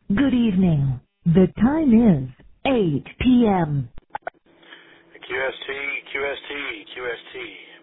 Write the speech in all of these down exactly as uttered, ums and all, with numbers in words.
Good evening. The time is eight p m Q S T, Q S T, Q S T.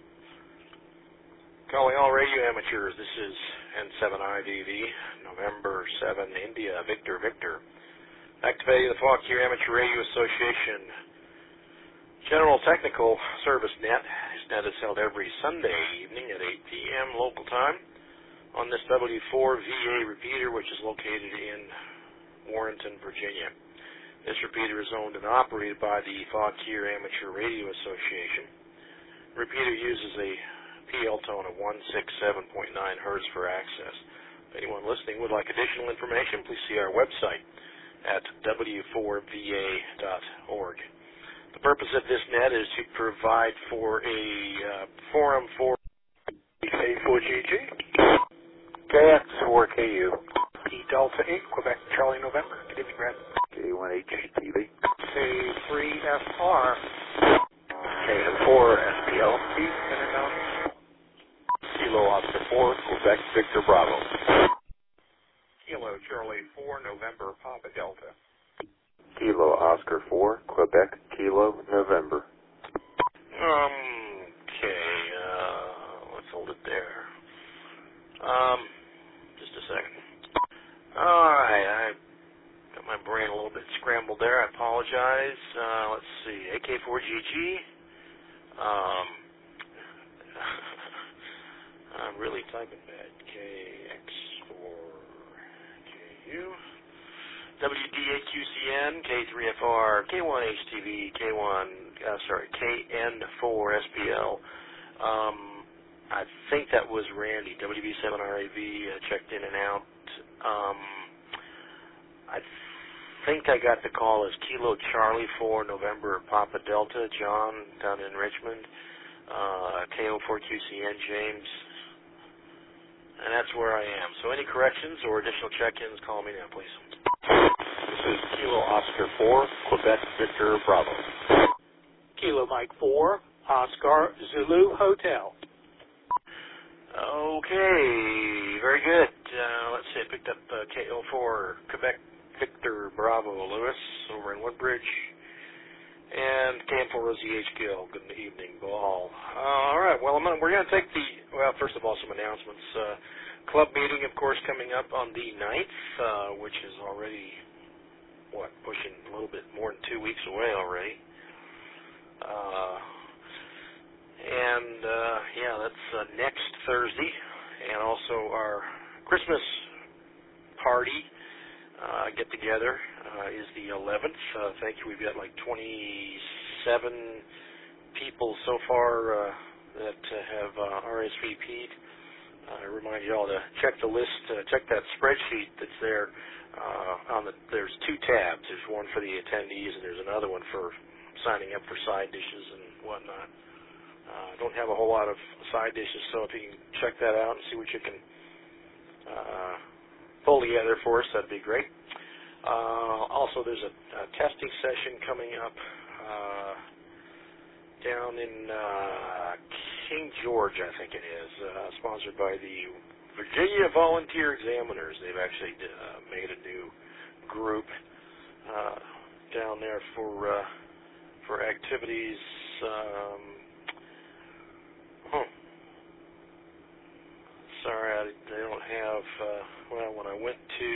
Calling all radio amateurs, this is N seven I V V, November seventh, India, Victor, Victor. Activating the Fauquier Amateur Radio Association General Technical Service Net. This net is held every Sunday evening at eight p m local time on this W four V A repeater, which is located in Warrenton, Virginia. This repeater is owned and operated by the Fauquier Amateur Radio Association. The repeater uses a P L tone of one sixty-seven point nine hertz for access. If anyone listening would like additional information, please see our website at w four v a dot org. The purpose of this net is to provide for a uh, forum for K four G G, K X four K U, P Delta eight, Quebec, Charlie, November. Good evening, Brad. K one H T V, K three F R, K N four S P L, Kilo Oscar four, Quebec, Victor Bravo. Kilo Charlie four, November, Papa Delta. Kilo Oscar four, Quebec, Kilo, November. Um, okay, uh, let's hold it there. Um, just a second. Alright, I got my brain a little bit scrambled there. I apologize. Uh, let's see, A K four G G. Um, I'm really typing bad. K X four K U. W D A Q C N, K three F R, K one H T V, K one, uh, sorry, K N four S P L. Um, I think that was Randy, W B seven R A V, uh, checked in and out. Um, I think I got the call as Kilo Charlie four, November, Papa Delta, John, down in Richmond, uh, K O four Q C N, James, and that's where I am. So any corrections or additional check-ins, call me now, please. This is Kilo Oscar four, Quebec, Victor, Bravo. Kilo Mike four, Oscar, Zulu, Hotel. Okay, very good. Uh, let's see, I picked up uh, K O four, Quebec, Victor, Bravo, Lewis, over in Woodbridge, and K M four O Z H Gill. Good evening, Ball. Uh, all right, well, I'm gonna, we're going to take the, well, first of all, some announcements. Uh, club meeting, of course, coming up on the ninth, uh, which is already, what, pushing a little bit more than two weeks away already. Uh, and, uh, yeah, that's uh, next Thursday, and also our Christmas party uh, get-together uh, is the eleventh. Uh, thank you. We've got like twenty-seven people so far uh, that uh, have uh, R S V P'd. Uh, I remind you all to check the list, uh, check that spreadsheet that's there. Uh, on the, there's two tabs. There's one for the attendees, and there's another one for signing up for side dishes and whatnot. I uh, don't have a whole lot of side dishes, so if you can check that out and see what you can uh, pull together for us, that'd be great. Uh, also, there's a, a testing session coming up uh, down in uh, King George, I think it is, uh, sponsored by the Virginia Volunteer Examiners. They've actually uh, made a new group uh, down there for uh, for activities. Um, huh. Sorry, I, they don't have. Uh, well, when I went to,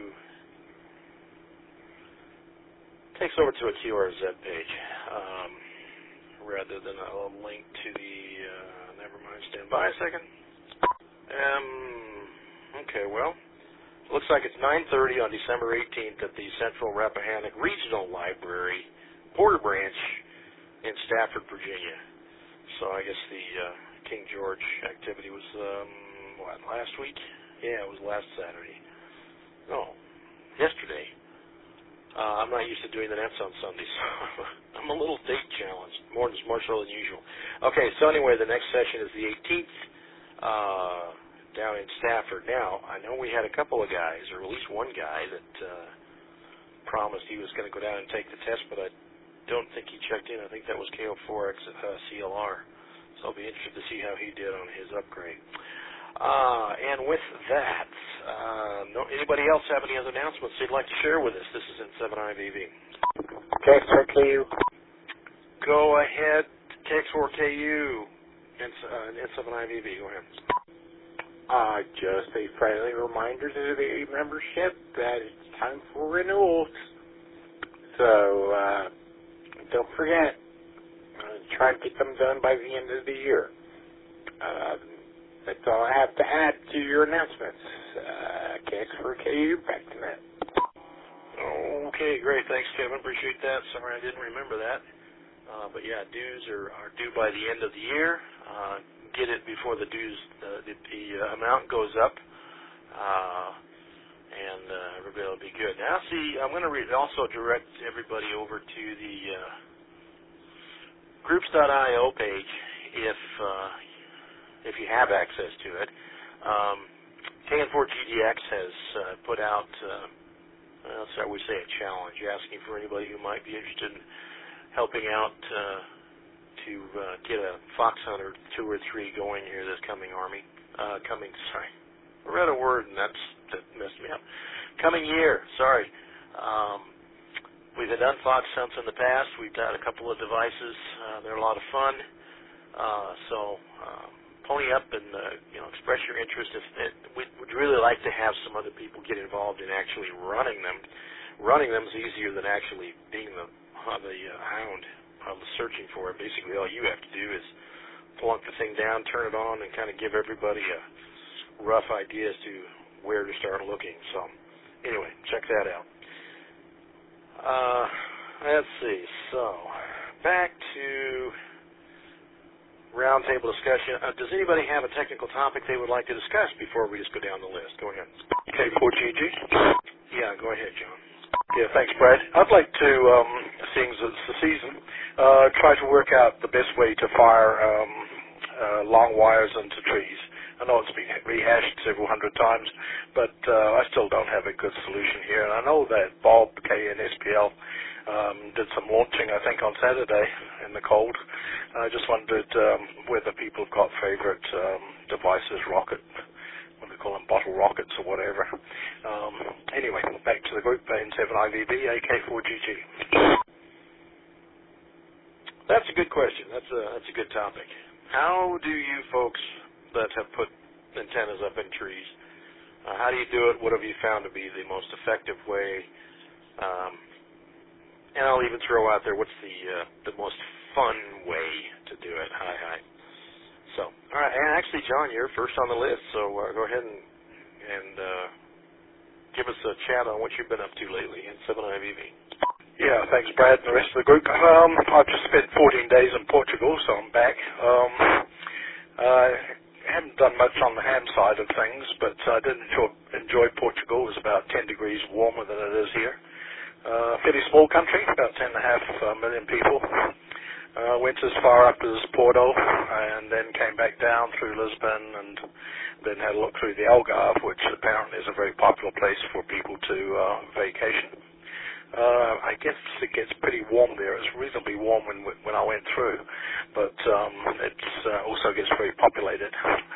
takes over to a Q R Z page. Um, rather than a link to the, uh, never mind, stand by a second. Um, okay, well, looks like it's nine thirty on December eighteenth at the Central Rappahannock Regional Library, Porter Branch in Stafford, Virginia. So I guess the uh, King George activity was, um, what, last week? Yeah, it was last Saturday. No, yesterday. Uh, I'm not used to doing the nets on Sundays, so I'm a little date challenged, more, more so than usual. Okay, so anyway, the next session is the eighteenth uh, down in Stafford. Now, I know we had a couple of guys, or at least one guy, that uh, promised he was going to go down and take the test, but I don't think he checked in. I think that was K O four X uh, C L R, so I'll be interested to see how he did on his upgrade. Uh, and with that, uh, Uh, no, anybody else have any other announcements they'd like to share with us? This is N seven I V V. K X four K U. Go ahead, K X four K U, N seven I V V. Go ahead. Uh, just a friendly reminder to the membership that it's time for renewals. So, uh, don't forget, uh, try to get them done by the end of the year. Uh, that's all I have to add to your announcements. Uh, K X four K U, back to that. Okay, great. Thanks, Kevin. Appreciate that. Sorry I didn't remember that. Uh, but, yeah, dues are, are due by the end of the year. Uh, get it before the dues, uh, the, the uh, amount goes up, uh, and uh, everybody will be good. Now, see, I'm going to re- also direct everybody over to the uh, groups dot I O page if uh, if you have access to it. Um, K N four G D X has uh, put out, uh, well, so I would say a challenge, asking for anybody who might be interested in helping out uh, to uh, get a Fox Hunter two or three going here this coming Army, uh, coming, sorry, I read a word and that's, that messed me up. Coming year, sorry. Um, we've done Fox Hunts in the past. We've got a couple of devices. Uh, they're a lot of fun. Uh, so um, pony up and, uh, you know, express your interest. If it, we'd, we'd really like to have some other people get involved in actually running them. Running them is easier than actually being the, uh, the uh, hound. I was searching for it. Basically, all you have to do is plunk the thing down, turn it on, and kind of give everybody a rough idea as to where to start looking. So, anyway, check that out. Uh, let's see. So, back to roundtable discussion. Uh, does anybody have a technical topic they would like to discuss before we just go down the list? Go ahead. K four G G? Yeah, go ahead, John. Yeah, thanks, Brad. I'd like to, um, seeing as it's the season, uh, try to work out the best way to fire um, uh, long wires into trees. I know it's been rehashed several hundred times, but uh, I still don't have a good solution here. And I know that Bob K and S P L um, did some launching, I think, on Saturday in the cold. I just wondered um, whether people have got favorite um, devices, rocket, what they call them, bottle rockets or whatever. Um, anyway, back to the group, N seven I V V, A K four G G. That's a good question. That's a, that's a good topic. How do you folks that have put antennas up in trees, uh, how do you do it? What have you found to be the most effective way? Um, and I'll even throw out there, what's the uh, the most fun way to do it? Hi, hi. So, all right, and actually, John, you're first on the list, so uh, go ahead and, and uh, give us a chat on what you've been up to lately in seven I V V. Yeah, thanks, Brad, and the rest of the group. Um, I've just spent fourteen days in Portugal, so I'm back. Um, I haven't done much on the ham side of things, but I did enjoy, enjoy Portugal. It was about ten degrees warmer than it is here. Uh, fairly small country, about ten and a half uh, million people. Uh, went as far up as Porto and then came back down through Lisbon and then had a look through the Algarve, which apparently is a very popular place for people to uh, vacation. Uh, I guess it gets pretty warm there. It was reasonably warm when when I went through, but um, it uh, also gets very populated.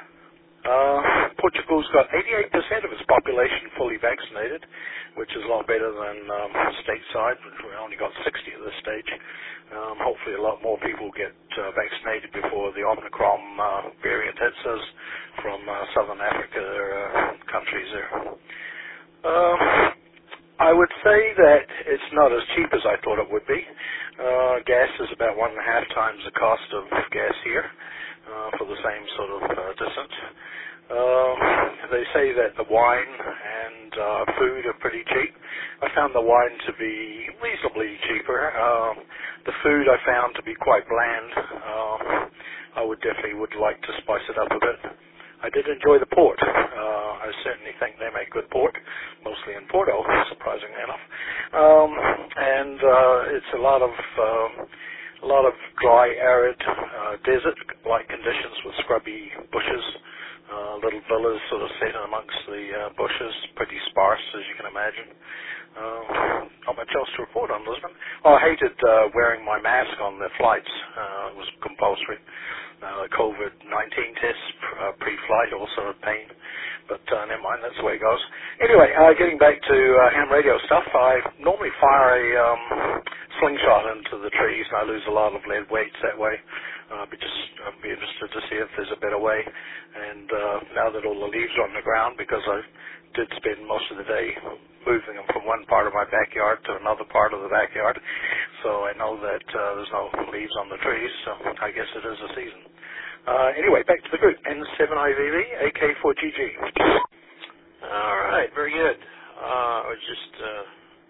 Uh, Portugal's got eighty-eight percent of its population fully vaccinated, which is a lot better than um, stateside, which we only got sixty at this stage. Um, hopefully a lot more people get uh, vaccinated before the Omicron uh, variant hits us from uh, Southern Africa uh, countries there. Um, I would say that it's not as cheap as I thought it would be. Uh, gas is about one and a half times the cost of gas here uh, for the same sort of uh, distance. Uh, they say that the wine and uh, food are pretty cheap. I found the wine to be reasonably cheaper. Uh, the food I found to be quite bland. Uh, I would definitely would like to spice it up a bit. I did enjoy the port. Uh, I certainly think they make good port, mostly in Porto, surprisingly enough. Um, and uh, it's a lot of um, a lot of dry, arid, uh, desert-like conditions with scrubby bushes. Uh, little villas sort of set amongst the uh, bushes, pretty sparse, as you can imagine. Uh, not much else to report on Lisbon. Oh, I hated uh, wearing my mask on the flights. Uh, it was compulsory. Uh, COVID nineteen tests uh, pre-flight, also a pain. but uh, never mind, that's the way it goes. Anyway, uh, getting back to uh, ham radio stuff, I normally fire a um, slingshot into the trees, and I lose a lot of lead weights that way. Uh, but just I'd be interested to see if there's a better way. And uh, now that all the leaves are on the ground, because I did spend most of the day moving them from one part of my backyard to another part of the backyard, so I know that uh, there's no leaves on the trees, so I guess it is a season. Uh, anyway, back to the group. N seven I V V, A K four G G. All right, very good. Uh, I was just uh,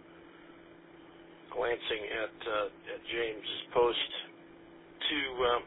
glancing at, uh, at James' post to um,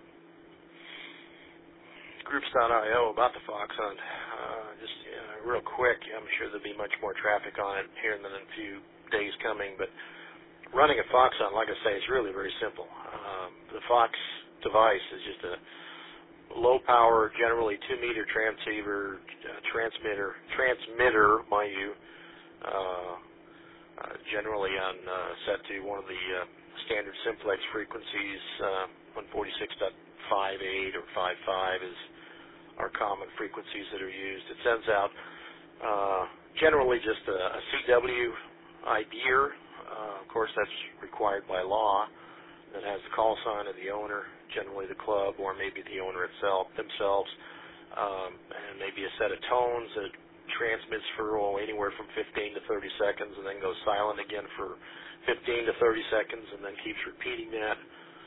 groups dot I O about the fox hunt. Uh, just uh, real quick, I'm sure there'll be much more traffic on it here in the few days coming, but running a fox hunt, like I say, is really very simple. Um, the Fox device is just a low power, generally two meter transceiver, uh, transmitter, transmitter, mind you, uh, uh, generally on uh, set to one of the uh, standard simplex frequencies, uh, one forty-six point five eight or five five is our common frequencies that are used. It sends out uh, generally just a, a C W idea. Uh, of course, that's required by law. That has the call sign of the owner, generally the club, or maybe the owner itself themselves, um, and maybe a set of tones that transmits for oh, anywhere from fifteen to thirty seconds, and then goes silent again for fifteen to thirty seconds, and then keeps repeating that.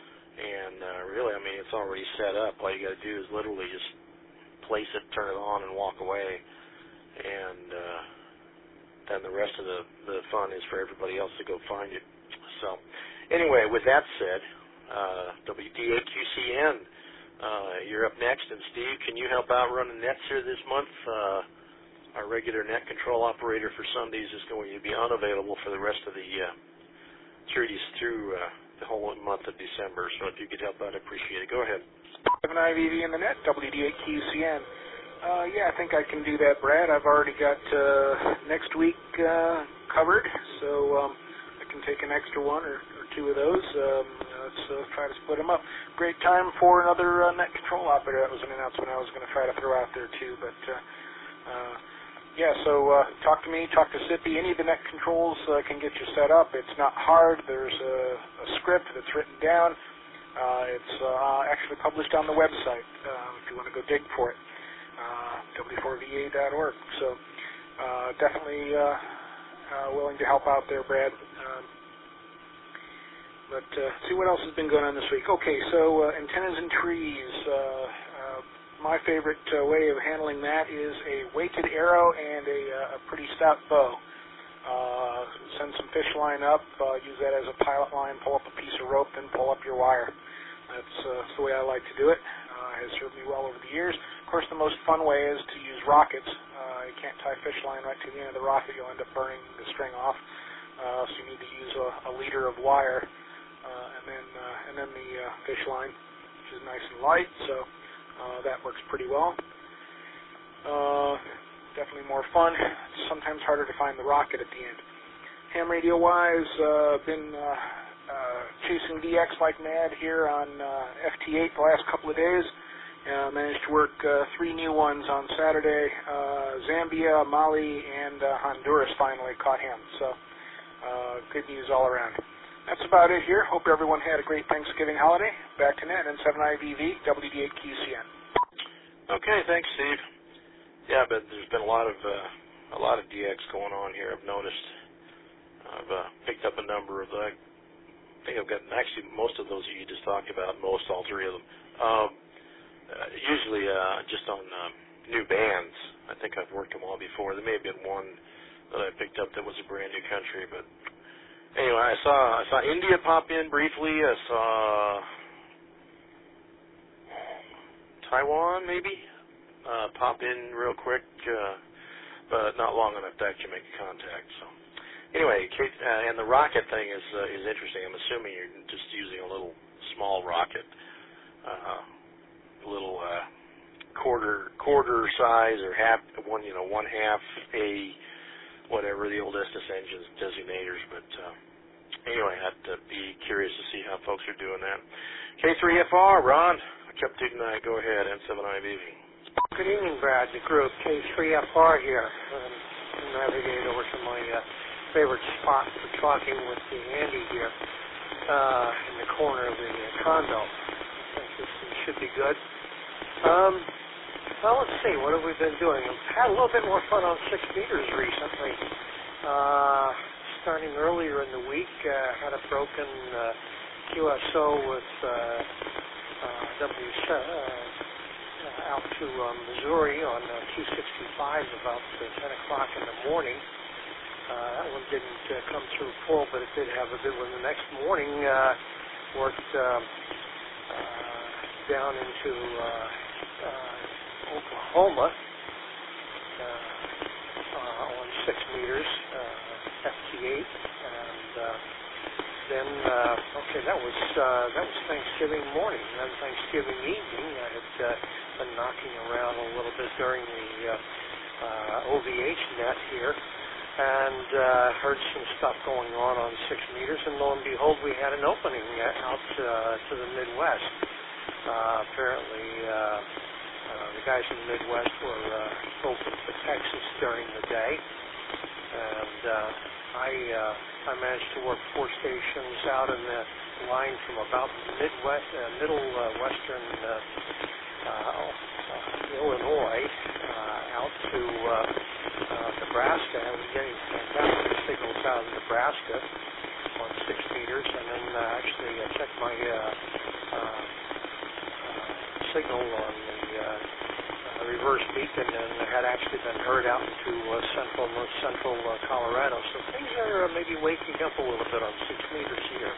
And uh, really, I mean, it's already set up. All you got to do is literally just place it, turn it on, and walk away. And uh, then the rest of the, the fun is for everybody else to go find it. So anyway, with that said, uh, W D A Q C N, uh, you're up next. And Steve, can you help out running nets here this month? Uh, our regular net control operator for Sundays is going to be unavailable for the rest of the uh, through, through uh, the whole month of December. So if you could help out, I'd appreciate it. Go ahead. seven I V V in the net, W D A Q C N. Uh, yeah, I think I can do that, Brad. I've already got uh, next week uh, covered, so um, I can take an extra one or, or two of those. Um, let's uh, try to split them up. Great time for another uh, net control operator. That was an announcement I was going to try to throw out there, too. But, uh, uh, yeah, so uh, talk to me, talk to Sippy. Any of the net controls uh, can get you set up. It's not hard. There's a, a script that's written down. Uh, it's uh, actually published on the website uh, if you want to go dig for it. Uh, W four V A dot org. So uh, definitely uh, uh, willing to help out there, Brad. Um, but uh, see what else has been going on this week. Okay, so uh, antennas and trees. Uh, uh, my favorite uh, way of handling that is a weighted arrow and a, uh, a pretty stout bow. Uh, send some fish line up, uh, use that as a pilot line, pull up a piece of rope, then pull up your wire. That's, uh, that's the way I like to do it. Uh, has served me well over the years. Of course, the most fun way is to use rockets. Uh, you can't tie fish line right to the end of the rocket. You'll end up burning the string off. Uh, so you need to use a, a leader of wire, uh, and then uh, and then the uh, fish line, which is nice and light. So uh, that works pretty well. Uh, definitely more fun. It's sometimes harder to find the rocket at the end. Ham radio wise, uh, been uh, uh, chasing D X like mad here on uh, F T eight the last couple of days. Uh, managed to work uh, three new ones on Saturday. Uh, Zambia, Mali, and uh, Honduras finally caught him. So uh, good news all around. That's about it here. Hope everyone had a great Thanksgiving holiday. Back to net, N seven I V V, W D eight Q C N. Okay, thanks, Steve. Yeah, but there's been a lot of uh, a lot of D X going on here. I've noticed. I've uh, picked up a number of the. I think I've got actually most of those you just talked about. Most, all three of them. Um, Uh, usually uh, just on uh, new bands. I think I've worked them all before. There may have been one that I picked up that was a brand new country, but anyway, I saw I saw India pop in briefly. I saw Taiwan maybe uh, pop in real quick, uh, but not long enough to actually make a contact. So anyway, Kate, uh, and the rocket thing is uh, is interesting. I'm assuming you're just using a little small rocket. Uh, little uh, quarter quarter size or half one you know one half a whatever the old Estes engines designators, but uh, anyway, I'd uh, be curious to see how folks are doing that. K three F R, Ron, kept tonight. Go ahead, N seven I V V. Good evening, Brad. The crew of K three F R here. Um, navigate over to my uh, favorite spot for talking with the Andy here uh, in the corner of the uh, condo. I think this should be good. Um, well, let's see. What have we been doing? I've had a little bit more fun on six meters recently. Uh, starting earlier in the week, uh, had a broken uh, Q S O with uh, uh, W uh, out to um, Missouri on uh, two sixty-five about uh, ten o'clock in the morning. Uh, that one didn't uh, come through full, but it did have a good one. The next morning, uh, worked um, uh, down into uh, uh, Oklahoma uh, uh, on six meters, uh, F T eight, and uh, then uh, okay, that was uh, that was Thanksgiving morning. And then Thanksgiving evening, I had uh, been knocking around a little bit during the uh, uh, O V H net here, and uh, heard some stuff going on on six meters, and lo and behold, we had an opening out uh, to the Midwest. Uh, apparently, uh, uh, the guys in the Midwest were uh, open to Texas during the day, and uh, I uh, I managed to work four stations out in the line from about Midwest, uh, middle uh, western uh, uh, uh, Illinois uh, out to uh, uh, Nebraska. I was getting fantastic signals out of Nebraska on six meters, and then uh, actually I checked my uh, uh, signal on the uh, uh, reverse beacon, and had actually been heard out into uh, central north central uh, Colorado. So things are uh, maybe waking up a little bit on six meters here.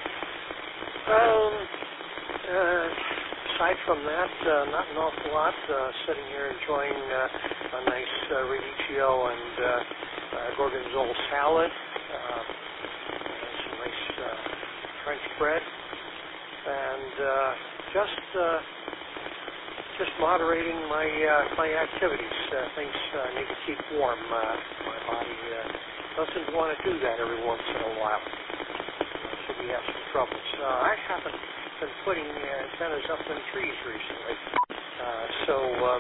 Um, uh, aside from that, uh, not an awful lot. Uh, sitting here enjoying uh, a nice uh, radicchio and uh, uh, gorgonzola salad, uh, and some nice uh, French bread, and uh, just. Uh, Just moderating my uh, my activities. Uh, things uh, need to keep warm. Uh, my body uh, doesn't want to do that every once in a while. Uh, so we have some troubles. Uh, I haven't been putting uh, antennas up in trees recently, uh, so um,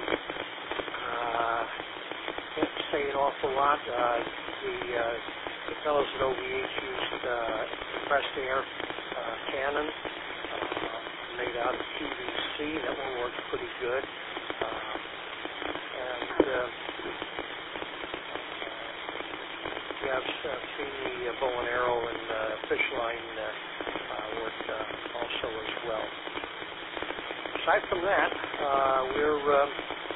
uh, can't say an awful lot. Uh, the, uh, the fellows at O V H used uh, compressed air uh, cannon. Uh, made out of P V C. That one works pretty good. Uh, and uh, you have uh, seen the uh, bow and arrow and uh, fish line uh, uh, work uh, also as well. Aside from that, uh, we're um,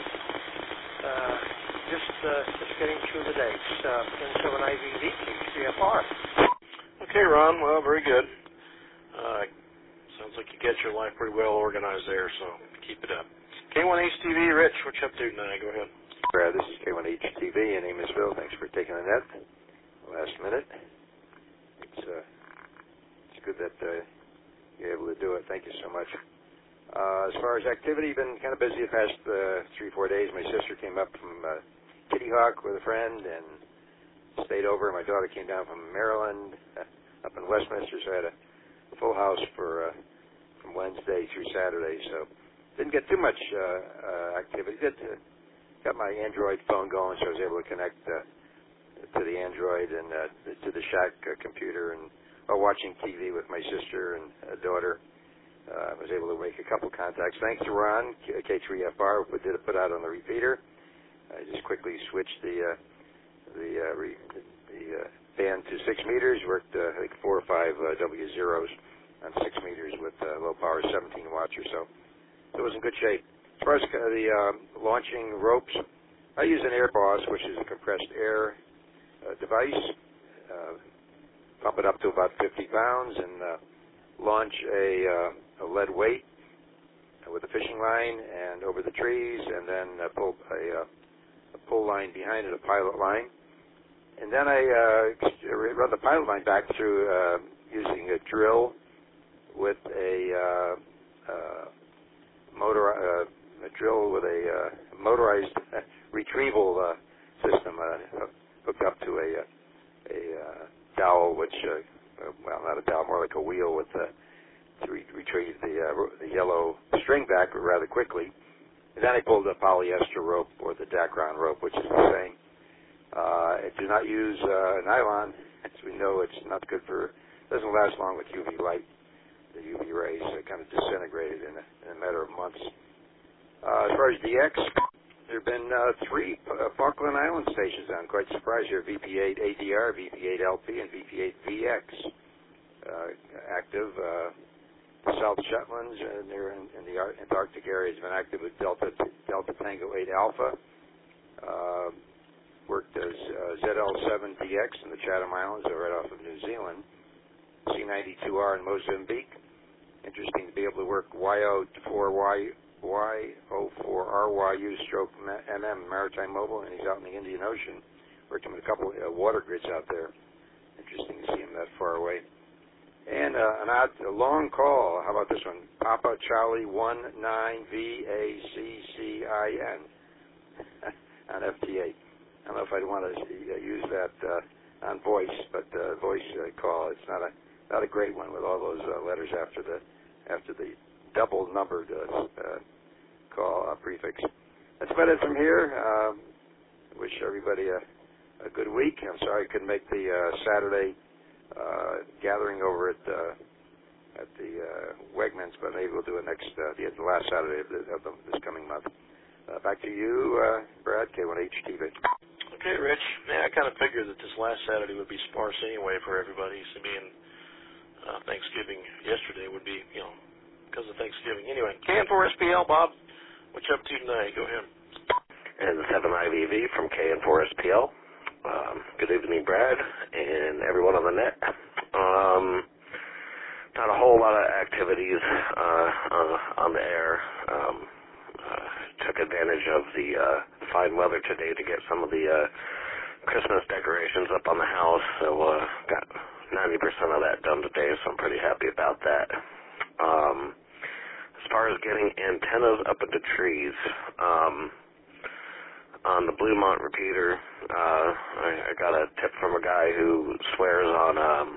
uh, just uh, just getting through the days. Uh, N seven I V V, K three F R. Okay, Ron. Well, very good. Uh, Sounds like you get your life pretty well organized there, so keep it up. K one H T V, Rich, what you up to tonight? Go ahead. Brad, this is K one H T V in Amosville. Thanks for taking the net last minute. It's uh, it's good that uh, you're able to do it. Thank you so much. Uh, as far as activity, been kind of busy the past uh, three, four days. My sister came up from uh, Kitty Hawk with a friend and stayed over. My daughter came down from Maryland, uh, up in Westminster, so I had a full house for uh, from Wednesday through Saturday, so didn't get too much uh, uh, activity. Did uh, got my Android phone going, so I was able to connect uh, to the Android and uh, to the Shack uh, computer, and while watching T V with my sister and uh, daughter, uh, I was able to make a couple contacts. Thanks to Ron, K three F R, who did it put out on the repeater. I just quickly switched the uh, the uh, re, the uh, band to six meters. Worked uh, I think four or five uh, W zeros on six meters with uh, low power seventeen watts or so. So it was in good shape. As far as uh, the um, launching ropes, I use an AirBoss, which is a compressed air uh, device. Uh, pump it up to about fifty pounds and uh, launch a, uh, a lead weight with a fishing line and over the trees, and then uh, pull a, uh, a pull line behind it, a pilot line. And then I uh, run the pilot line back through uh, using a drill with a uh, uh, motor, uh, a drill with a uh, motorized retrieval uh, system uh, hooked up to a a uh, dowel, which uh, well, not a dowel, more like a wheel with uh, to re- retrieve the uh, the yellow string back rather quickly. And then I pulled a polyester rope or the Dacron rope, which is the same. Uh, I do not use uh, nylon. As we know, it's not good for, doesn't last long with U V light. The U V rays are kind of disintegrated in a, in a matter of months. Uh, as far as D X, there have been uh, three uh, Falkland Island stations. I'm quite surprised here. V P eight A D R, V P eight L P, and V P eight V X uh, active. Uh, South Shetlands, and they're in, in the Antarctic area, has been active with Delta Delta Tango eight Alpha. Uh, worked as uh, Z L seven D X in the Chatham Islands, right off of New Zealand. C ninety-two R in Mozambique. Interesting to be able to work Y O four Y R Y U stroke M M Maritime Mobile, and he's out in the Indian Ocean. Worked him with a couple of uh, water grids out there. Interesting to see him that far away. And uh, an odd, a long call. How about this one? Papa Charlie one nine V A C C I N on F T A. I don't know if I'd want to use that uh, on voice, but uh, voice uh, call. It's not a not a great one with all those uh, letters after the after the double numbered uh, uh, call uh, prefix. That's about it from here. Um, wish everybody a, a good week. I'm sorry I couldn't make the uh, Saturday. Uh, gathering over at uh, at the uh, Wegmans, but maybe we'll do it next uh, the, the last Saturday of, the, of the, this coming month. Uh, back to you, uh, Brad, K one H T V. Okay, Rich. Yeah, I kind of figured that this last Saturday would be sparse anyway for everybody. So being uh, Thanksgiving yesterday would be, you know, because of Thanksgiving. Anyway, K N four S P L, Bob, what you up to tonight? Go ahead. And seven I V V from K N four S P L. Um, good evening, Brad, and everyone on the net. Um, not a whole lot of activities uh, uh, on the air. Um, uh, took advantage of the uh, fine weather today to get some of the uh, Christmas decorations up on the house, so uh, got ninety percent of that done today, so I'm pretty happy about that. Um, as far as getting antennas up into trees, um, on the Bluemont repeater, uh, I, I got a tip from a guy who swears on um,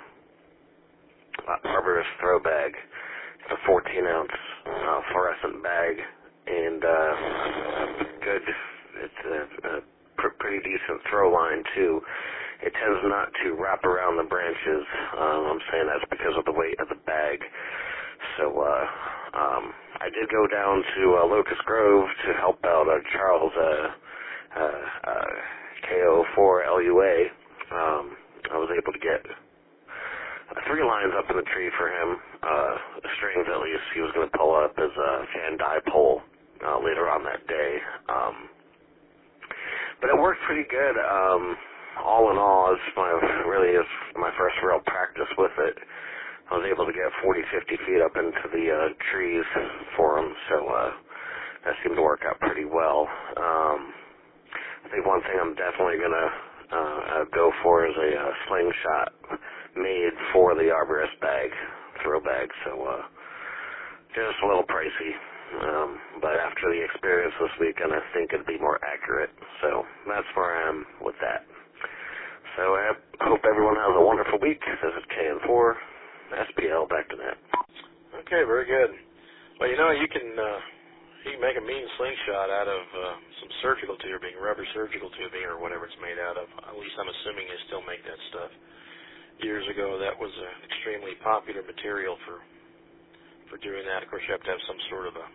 Arborist throw bag. It's a fourteen ounce uh, fluorescent bag, and uh, good. It's a, a pr- pretty decent throw line too. It tends not to wrap around the branches. Um, I'm saying that's because of the weight of the bag. So uh, um, I did go down to uh, Locust Grove to help out uh, Charles. Uh, Uh, uh, K O four L U A, um, I was able to get uh, three lines up in the tree for him, uh, strings at least. He was going to pull up his uh, fan dipole uh, later on that day. Um, but it worked pretty good. Um, all in all, it's my, really is my first real practice with it. I was able to get forty, fifty feet up into the uh, trees for him, so uh, that seemed to work out pretty well. Um, I think one thing I'm definitely going to uh, uh, go for is a uh, slingshot made for the Arborist bag, throw bag, so uh, just a little pricey. Um, but after the experience this weekend, I think it'd be more accurate. So that's where I am with that. So I hope everyone has a wonderful week. This is K N four S P L, back to that. Okay, very good. Well, you know, you can... Uh You can make a mean slingshot out of uh, some surgical tubing, rubber surgical tubing, or whatever it's made out of. At least I'm assuming they still make that stuff. Years ago, that was an extremely popular material for for doing that. Of course, you have to have some sort of a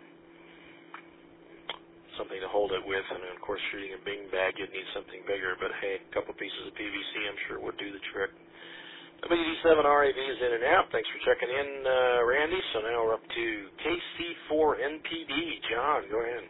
something to hold it with, and of course, shooting a bing bag, you'd need something bigger. But hey, a couple pieces of P V C, I'm sure, would do the trick. W D seven R A V is in and out. Thanks for checking in, uh, Randy. So now we're up to K C four N P D. John, go ahead.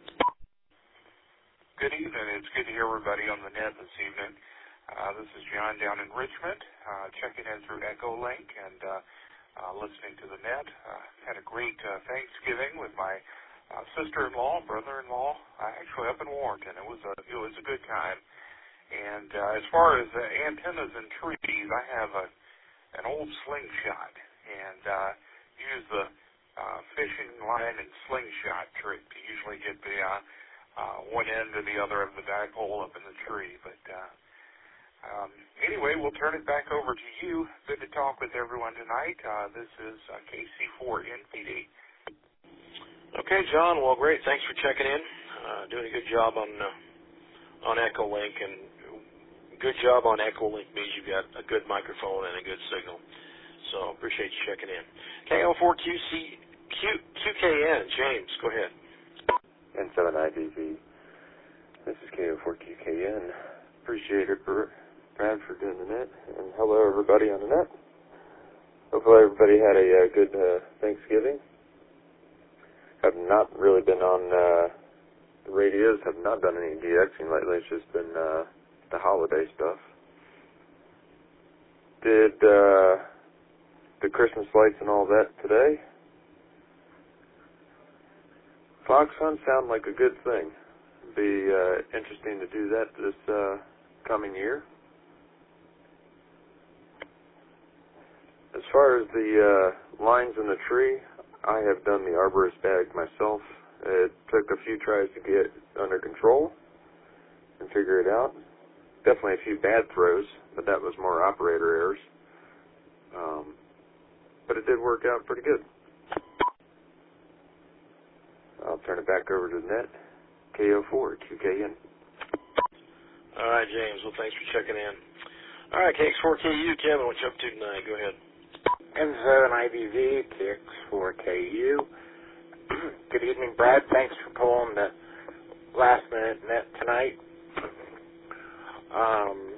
Good evening. It's good to hear everybody on the net this evening. Uh, this is John down in Richmond, uh, checking in through EchoLink and uh, uh, listening to the net. Uh, had a great uh, Thanksgiving with my uh, sister-in-law, brother-in-law, uh, actually up in Warrenton. It was a it was a good time. And uh, as far as uh, antennas and trees, I have a an old slingshot, and uh, use the uh, fishing line and slingshot trick to usually get the uh, uh, one end to the other of the dipole up in the tree. But uh, um, anyway, we'll turn it back over to you. Good to talk with everyone tonight. Uh, this is uh, K C four N P D. Okay, John. Well, great. Thanks for checking in. Uh, doing a good job on uh, on Echolink, and good job on Echolink means you've got a good microphone and a good signal. So appreciate you checking in. K O four Q C Q Q K N. James, go ahead. N seven I D V. This is K O four Q K N. Appreciate it, Brad, for doing the net. And hello, everybody on the net. Hopefully everybody had a uh, good uh, Thanksgiving. Have not really been on uh, the radios, have not done any DXing lately. It's just been uh, the holiday stuff. Did uh, the Christmas lights and all that today. Fox hunt sound like a good thing. Be uh, interesting to do that this uh, coming year. As far as the uh, lines in the tree, I have done the arborist bag myself. It took a few tries to get under control and figure it out. Definitely a few bad throws, but that was more operator errors. Um, but it did work out pretty good. I'll turn it back over to the net. K O four Q K N. All right, James. Well, thanks for checking in. All right, K X four K U. Kevin, what you up to tonight? Go ahead. N seven I D V, K X four K U. Good evening, Brad. Thanks for pulling the last minute net tonight. Um,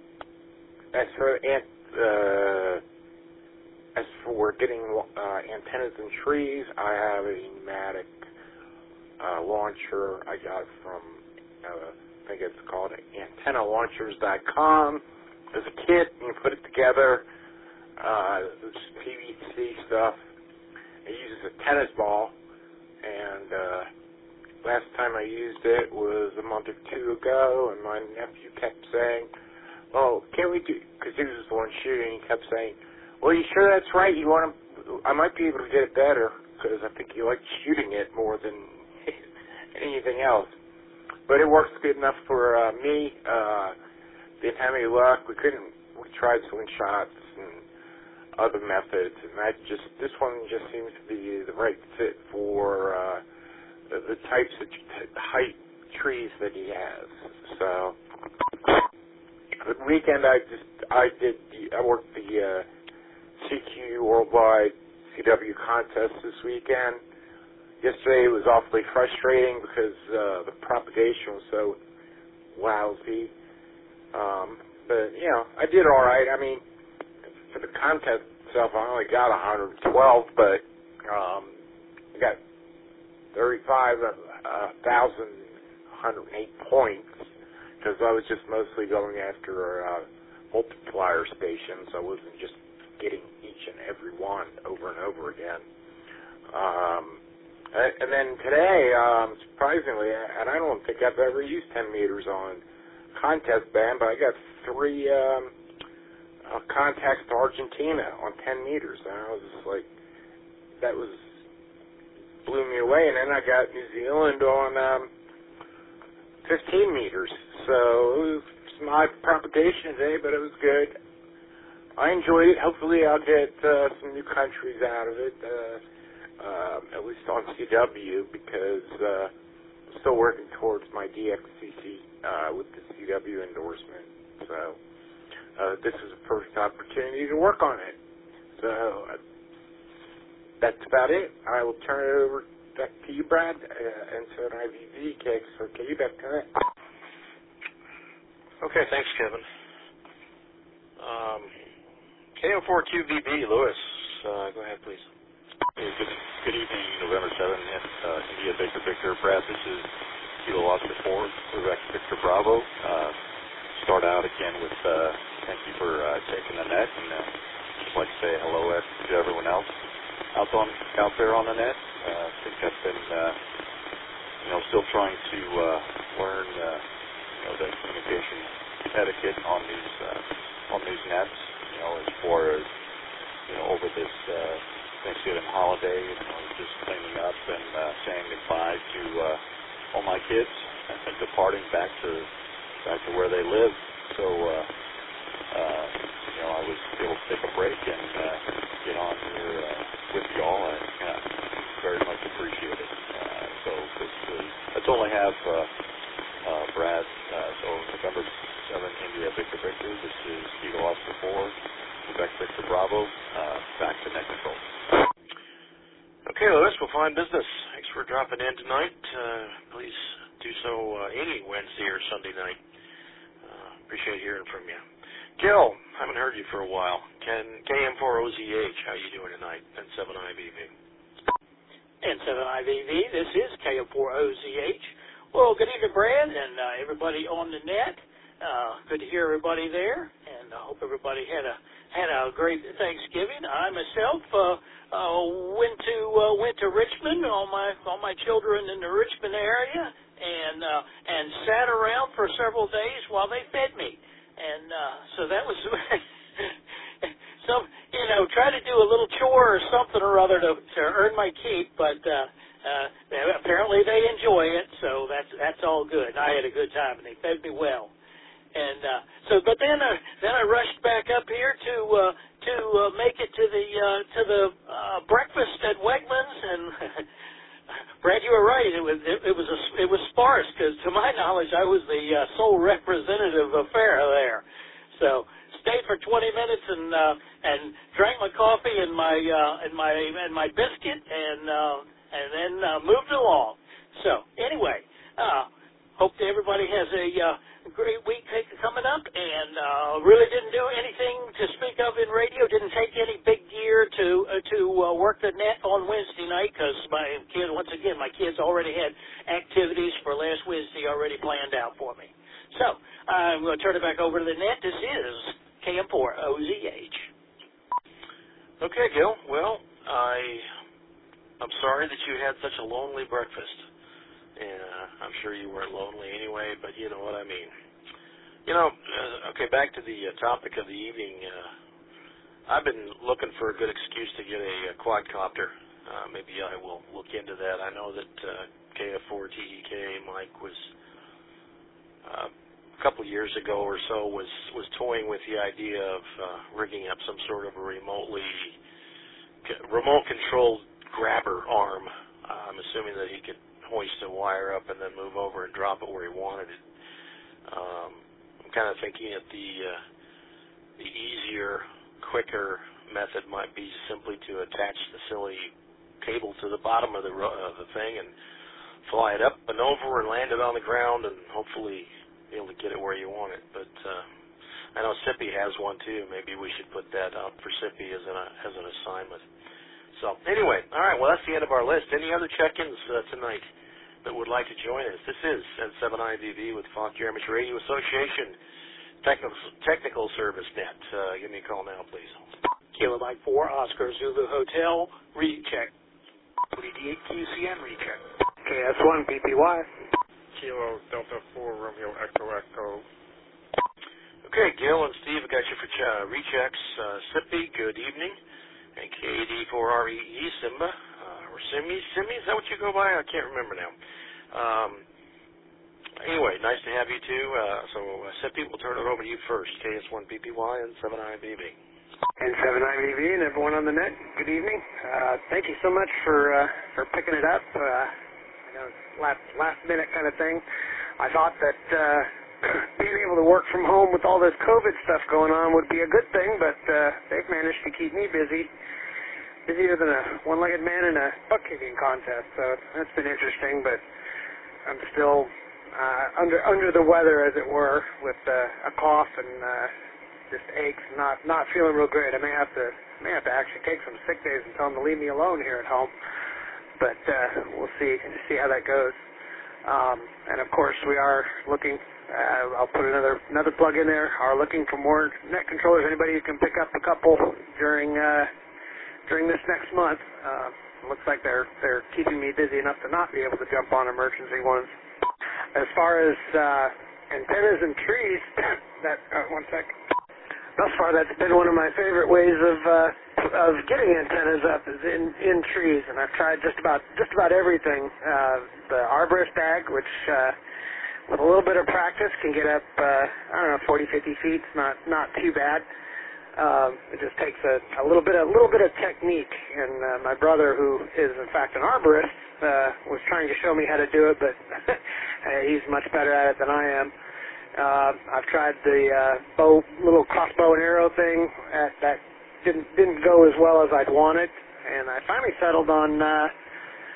as for uh, as for getting uh, antennas in trees, I have a pneumatic uh, launcher I got from uh, I think it's called antenna launchers dot com. There's a kit, and you put it together. Uh, it's P V C stuff. It uses a tennis ball, and uh, last time I used it was a month or two ago, and my nephew kept saying, "Oh, can't we do?" Because he was the one shooting. He kept saying, "Well, you sure that's right? You want to? I might be able to get it better because I think you like shooting it more than anything else." But it works good enough for uh, me. Uh, didn't have any luck. We couldn't. We tried slingshots and other methods, and that just this one just seems to be the right fit for uh, the, the types of t- height trees that he has. So the weekend I just I did the, I worked the uh, C Q Worldwide C W contest this weekend. Yesterday it was awfully frustrating because uh, the propagation was so lousy. Um, but you know I did all right. I mean, for the contest itself, I only got one hundred twelve, but um, I got thirty-five thousand one hundred eight points because I was just mostly going after uh, multiplier stations. I wasn't just getting each and every one over and over again. Um, and then today, um, surprisingly, and I don't think I've ever used ten meters on contest band, but I got three um, uh, contacts to Argentina on ten meters, and I was just like, that was blew me away. And then I got New Zealand on um, fifteen meters, so it was some odd propagation today, but it was good. I enjoyed it. Hopefully, I'll get uh, some new countries out of it, uh, uh, at least on C W, because uh, I'm still working towards my D X C C uh, with the C W endorsement. So uh, this is the first opportunity to work on it. So uh, that's about it. I will turn it over back to you, Brad, uh, and so I V V, K X four K U, back to that. Okay, thanks, Kevin. Um, K O four Q V B, Lewis, uh, go ahead, please. Hey, good, good evening, November seventh, uh, India Victor Victor. Brad, this is Kilo Oscar four, Quebec Victor Bravo. Uh, start out again with uh, thank you for uh, taking the net, and uh, just like to say hello to everyone else out on out there on the net. Uh, I think I've been, uh, you know, still trying to uh, learn, uh, you know, the communication etiquette on these uh, on these nets. You know, as far as you know, over this uh, Thanksgiving holiday, you know, just cleaning up and uh, saying goodbye to uh, all my kids and departing back to back to where they live. So, uh, uh, you know, I was able to take a break and uh, get on here uh, with y'all. I uh, very much appreciate it. fine business. Thanks for dropping in tonight. Uh, please do so uh, any Wednesday or Sunday night. Uh, appreciate hearing from you. Gil, haven't heard you for a while. Ken, K M four O Z H, how you doing tonight? N seven I V V. N seven I V V, this is K M four O Z H. Well, good evening, Brad, and uh, everybody on the net. Uh, good to hear everybody there, and I hope everybody had a had a great Thanksgiving. I myself uh, uh, went to uh, went to Richmond. All my all my children in the Richmond area, and uh, and sat around for several days while they fed me, and uh, so that was some you know try to do a little chore or something or other to to earn my keep, but. Uh, Uh, apparently they enjoy it, so that's that's all good. I had a good time, and they fed me well. And uh, so, but then uh, then I rushed back up here to uh, to uh, make it to the uh, to the uh, breakfast at Wegmans, and Brad, you were right. It was it, it was a, it was sparse because, to my knowledge, I was the uh, sole representative of Farrah there. So stayed for twenty minutes and uh, and drank my coffee and my uh, and my and my biscuit and. Uh, and then uh, moved along. So, anyway, uh, hope that everybody has a uh, great week coming up, and uh, really didn't do anything to speak of in radio, didn't take any big gear to uh, to uh, work the net on Wednesday night, because my kid, once again, my kids already had activities for last Wednesday already planned out for me. So, I'm going to turn it back over to the net. This is K M four O Z H. Okay, Gil. Well, I... I'm sorry that you had such a lonely breakfast. And uh, I'm sure you weren't lonely anyway, but you know what I mean. You know, uh, okay, back to the uh, topic of the evening. Uh, I've been looking for a good excuse to get a, a quadcopter. Uh, maybe I will look into that. I know that uh, K F four T E K Mike was, uh, a couple years ago or so, was, was toying with the idea of uh, rigging up some sort of a remotely, remote-controlled grabber arm. Uh, I'm assuming that he could hoist a wire up and then move over and drop it where he wanted it. Um, I'm kind of thinking that the uh, the easier, quicker method might be simply to attach the silly cable to the bottom of the uh, the thing and fly it up and over and land it on the ground and hopefully be able to get it where you want it. But uh, I know Sippy has one too. Maybe we should put that out for Sippy as an as an assignment. So, anyway, all right, well, that's the end of our list. Any other check-ins uh, tonight that would like to join us? This is N seven I V V with Fauquier Amateur Radio Association Technical, Technical Service Net. Uh, give me a call now, please. Kilo Mike four, Oscar Zulu Hotel, recheck. W D eight Q C N, recheck. K S one, P P Y. Kilo Delta four, Romeo Echo Echo. Okay, Gil and Steve, I got you for ch- rechecks. Uh, Sippy, good evening. And K D four R E E, Simba, uh, or Simmy, Simmy, is that what you go by? I can't remember now. Um, anyway, nice to have you too. Uh, so, uh, Sippy, we'll turn it over to you first. K S one P P Y and seven I V V. N seven I V V and everyone on the net, good evening. Uh, thank you so much for uh, for picking it up. Uh, I know it's last, last minute kind of thing. I thought that uh, being able to work from home with all this COVID stuff going on would be a good thing, but uh, they've managed to keep me busy. Busier than a one-legged man in a butt-kicking contest, so that's been interesting, but I'm still uh, under under the weather, as it were, with uh, a cough and uh, just aches, not not feeling real great. I may have to may have to actually take some sick days and tell them to leave me alone here at home, but uh, we'll see see how that goes. Um, and of course, we are looking. Uh, I'll put another another plug in there. Are looking for more net controllers. Anybody who can pick up a couple during. Uh, During this next month, uh, looks like they're they're keeping me busy enough to not be able to jump on emergency ones. As far as uh, antennas and trees, that uh, one sec. Thus far, that's been one of my favorite ways of uh, of getting antennas up is in, in trees, and I've tried just about just about everything. Uh, the arborist bag, which uh, with a little bit of practice can get up uh, I don't know forty, fifty feet. It's not not too bad. Um, it just takes a, a little bit, a little bit of technique. And uh, my brother, who is in fact an arborist, uh, was trying to show me how to do it, but he's much better at it than I am. Uh, I've tried the uh, bow, little crossbow and arrow thing. At, that didn't didn't go as well as I'd wanted, and I finally settled on uh,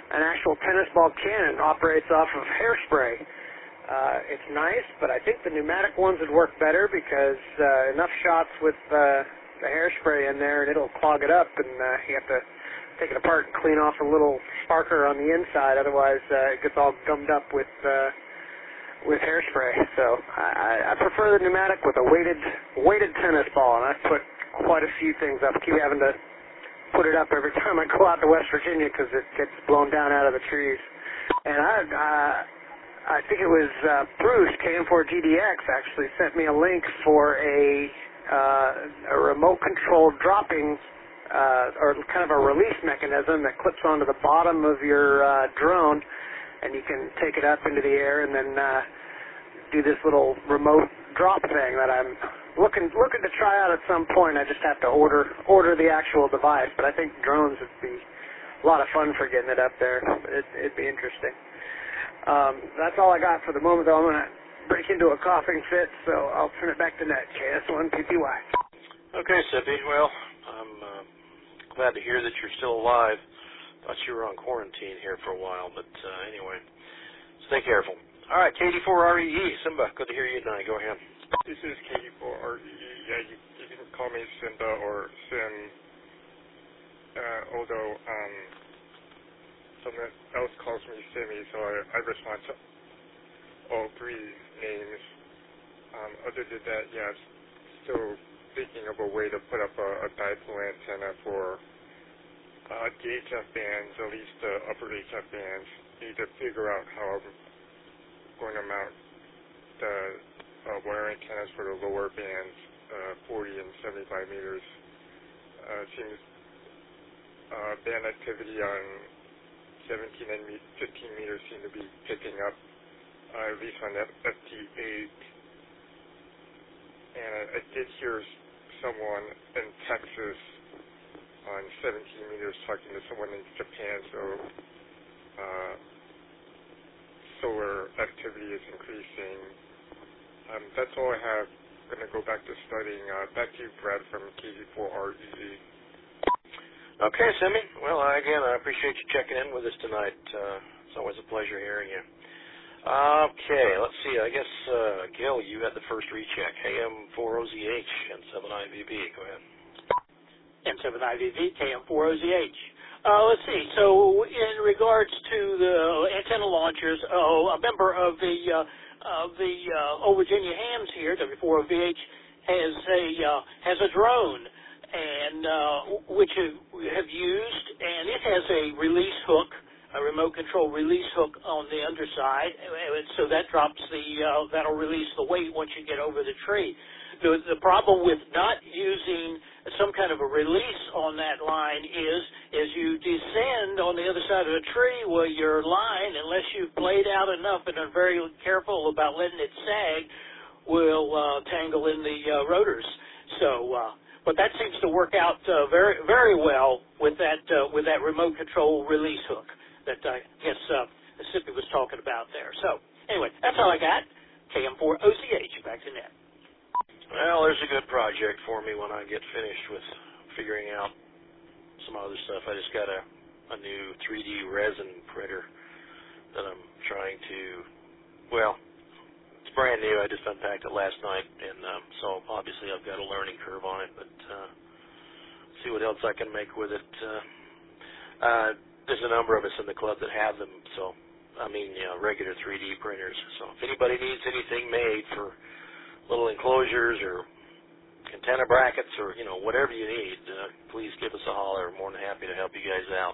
an actual tennis ball cannon operates off of hairspray. Uh, it's nice, but I think the pneumatic ones would work better because uh, enough shots with uh, the hairspray in there and it'll clog it up, and uh, you have to take it apart and clean off a little sparker on the inside. Otherwise, uh, it gets all gummed up with uh, with hairspray. So I, I prefer the pneumatic with a weighted weighted tennis ball, and I've put quite a few things up. Keep having to put it up every time I go out to West Virginia because it gets blown down out of the trees. And I, uh, I think it was uh, Bruce, K M four G D X, actually sent me a link for a, uh, a remote-controlled dropping uh, or kind of a release mechanism that clips onto the bottom of your uh, drone, and you can take it up into the air and then uh, do this little remote drop thing that I'm looking looking to try out at some point. I just have to order order the actual device, but I think drones would be a lot of fun for getting it up there. It, it'd be interesting. Um, that's all I got for the moment, though. I'm going to break into a coughing fit, so I'll turn it back to net. K S one P P Y. Okay, Sippy. Well, I'm uh, glad to hear that you're still alive. Thought you were on quarantine here for a while, but uh, anyway, stay careful. All right, K D four R E E, Simba, good to hear you tonight. Go ahead. This is K D four R E E. Yeah, you, you can call me Simba or Sim, uh, although um, someone else calls me Simmy, so I, I respond to all three names. Um, other than that, yeah, I'm still thinking of a way to put up a, a dipole antenna for uh, the H F bands, at least the upper H F bands. Need to figure out how I'm going to mount the uh, wire antennas for the lower bands, uh, forty and seventy-five meters. Uh, seems uh, band activity on seventeen and fifteen meters seem to be picking up, uh, at least on F T eight. And I, I did hear someone in Texas on seventeen meters talking to someone in Japan, so uh, solar activity is increasing. Um, that's all I have. I'm going to go back to studying. Uh, back to you, Brad, from K D four R E E. Okay, Simmy. Well, I, again, I appreciate you checking in with us tonight. Uh, it's always a pleasure hearing you. Okay, let's see. I guess, uh, Gil, you had the first recheck. K M four O Z H and seven I V B. Go ahead. M seven I V V, K M four O Z H. Uh, let's see. So, in regards to the antenna launchers, oh, a member of the uh, of the uh, Old Virginia Hams here, W four O V H, has a uh, has a drone, and uh, which we have used, and it has a release hook, a remote control release hook on the underside, so that drops the uh, that'll release the weight once you get over the tree. The, the problem with not using some kind of a release on that line is, as you descend on the other side of the tree, well, your line, unless you've played out enough and are very careful about letting it sag, will uh, tangle in the uh, rotors. So, uh, but that seems to work out uh, very, very well with that uh, with that remote control release hook that I guess uh, Mississippi was talking about there. So, anyway, that's all I got. K M four O Z H, back to net. Well, there's a good project for me when I get finished with figuring out some other stuff. I just got a, a new three D resin printer that I'm trying to, well, it's brand new. I just unpacked it last night, and um, so obviously I've got a learning curve on it, but uh, see what else I can make with it. Uh, uh, there's a number of us in the club that have them, so, I mean, you know, regular three D printers. So if anybody needs anything made for little enclosures or antenna brackets or, you know, whatever you need, uh, please give us a holler. We're more than happy to help you guys out.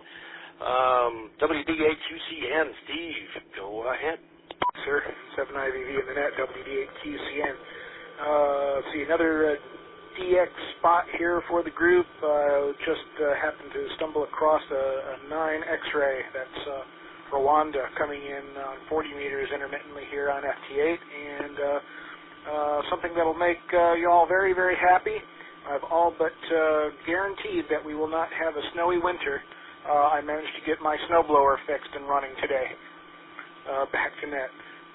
Um, W D A Q C N, Steve, go ahead. Sir, seven I V V in the net, W D A Q C N. Uh, let's see, another uh, D X spot here for the group. Uh, just uh, happened to stumble across a, a nine X-ray. That's uh, Rwanda coming in on forty meters intermittently here on F T eight, and uh, Uh, something that will make uh, you all very, very happy. I've all but uh, guaranteed that we will not have a snowy winter. Uh, I managed to get my snowblower fixed and running today. Uh, back to net.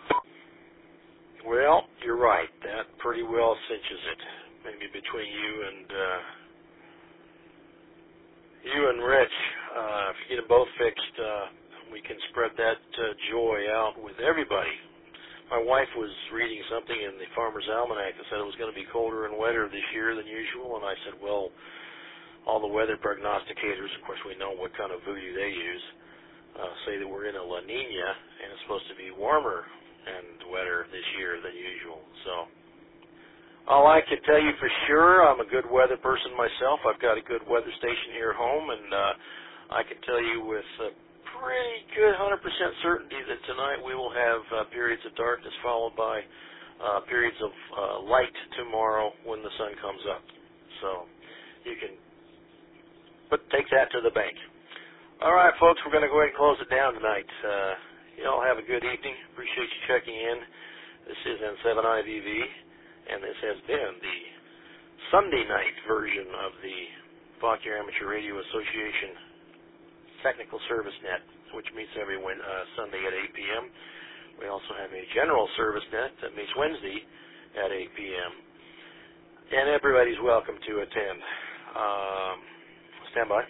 Well, you're right. That pretty well cinches it. Maybe between you and uh, you and Rich, uh, if you get them both fixed, uh, we can spread that uh, joy out with everybody. My wife was reading something in the Farmer's Almanac that said it was going to be colder and wetter this year than usual, and I said, well, all the weather prognosticators, of course we know what kind of voodoo they use, uh, say that we're in a La Nina, and it's supposed to be warmer and wetter this year than usual. So all I can tell you for sure, I'm a good weather person myself. I've got a good weather station here at home, and uh, I can tell you with uh, pretty good one hundred percent certainty that tonight we will have uh, periods of darkness followed by uh, periods of uh, light tomorrow when the sun comes up. So you can but take that to the bank. All right, folks, we're going to go ahead and close it down tonight. Uh, you all have a good evening. Appreciate you checking in. This is N seven I V V, and this has been the Sunday night version of the Fauquier Amateur Radio Association Technical Service Net, which meets every uh, Sunday at eight p.m. We also have a general service net that meets Wednesday at eight p.m. And everybody's welcome to attend. Um, stand by.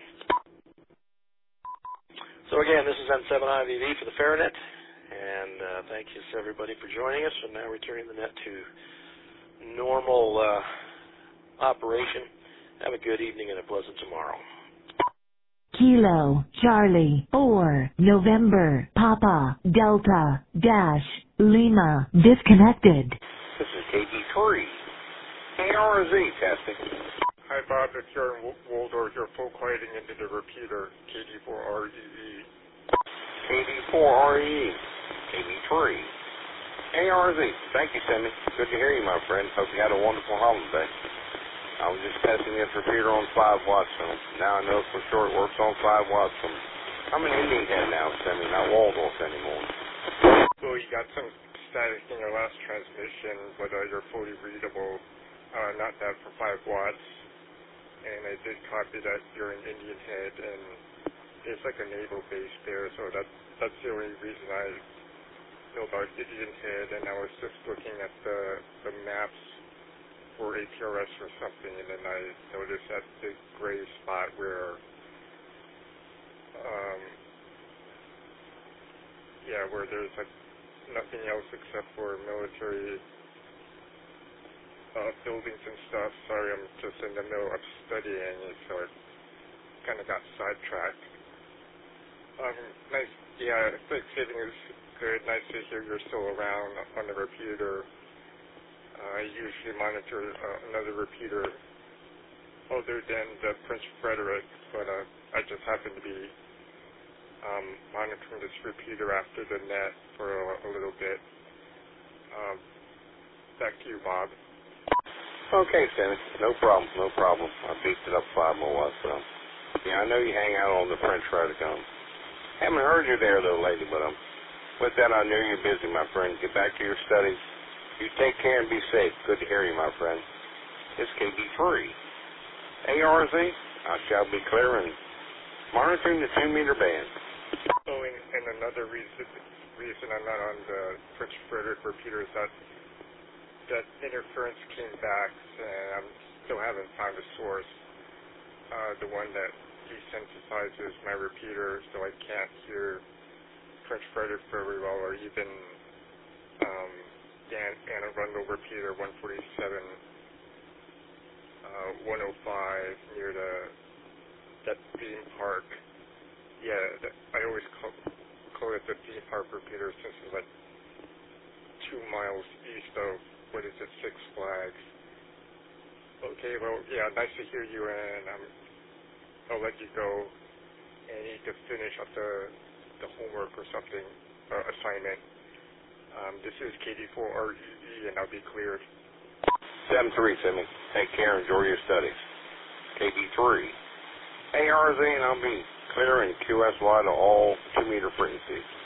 So again, this is N seven I V V for the Faranet, and uh, thank you to everybody for joining us. And now returning the net to normal uh, operation. Have a good evening and a pleasant tomorrow. Kilo, Charlie, four, November, Papa, Delta, Dash, Lima, disconnected. This is K D three. A R Z testing. Hi, Bob. It's Jordan Waldorf. You're full quieting into the repeater, K D four R E E. K D four R E E. K D three. A R Z. Thank you, Sammy. Good to hear you, my friend. Hope you had a wonderful holiday. I was just testing this repeater on five watts, so now I know for sure it works on five watts. So I'm an Indian head now, Sammy, not Waldorf anymore. So you got some static in your last transmission, but uh, you're fully readable. Uh, not that for five watts. And I did copy that you're an Indian head, and it's like a naval base there, so that, that's the only reason I know about Indian head. And I was just looking at the, the maps for A P R S or something, and then I noticed that big gray spot where, um, yeah, where there's like nothing else except for military uh, buildings and stuff. Sorry, I'm just in the middle of studying, so I kind of got sidetracked. Um, nice, yeah, Thanksgiving is good. Nice to hear you're still around on the repeater. Uh, I usually monitor uh, another repeater other than the Prince Frederick, but uh, I just happen to be um, monitoring this repeater after the net for a, a little bit. Um, back to you, Bob. Okay, Sammy. No problem, no problem. I beefed it up five more watts, so. Yeah, I know you hang out on the Prince Frederick. Um, haven't heard you there, though, lately, but um, with that, I know you're busy, my friend. Get back to your studies. You take care and be safe. Good to hear you, my friend. It's K D three. A R Z, I shall be clear and monitoring the two-meter band. Oh, and, and another reason reason I'm not on the Prince Frederick repeater is that that interference came back, and I still haven't found a source. Uh, the one that desensitizes my repeater, so I can't hear Prince Frederick very well, or even um, Dan Anna Rundle repeater one forty-seven, uh, one oh five near the that theme park. Yeah, that, I always call, call it the theme park repeater since it's like two miles east of what is it, Six Flags. Okay, well, yeah, nice to hear you, and um, I'll let you go. And you need to finish up the the homework or something, uh, assignment. Um, this is K D four R E E, and I'll be cleared. seven three, Sammy. Take care. Enjoy your studies. K D three. A R Z, and I'll be clear and Q S Y to all two-meter frequencies.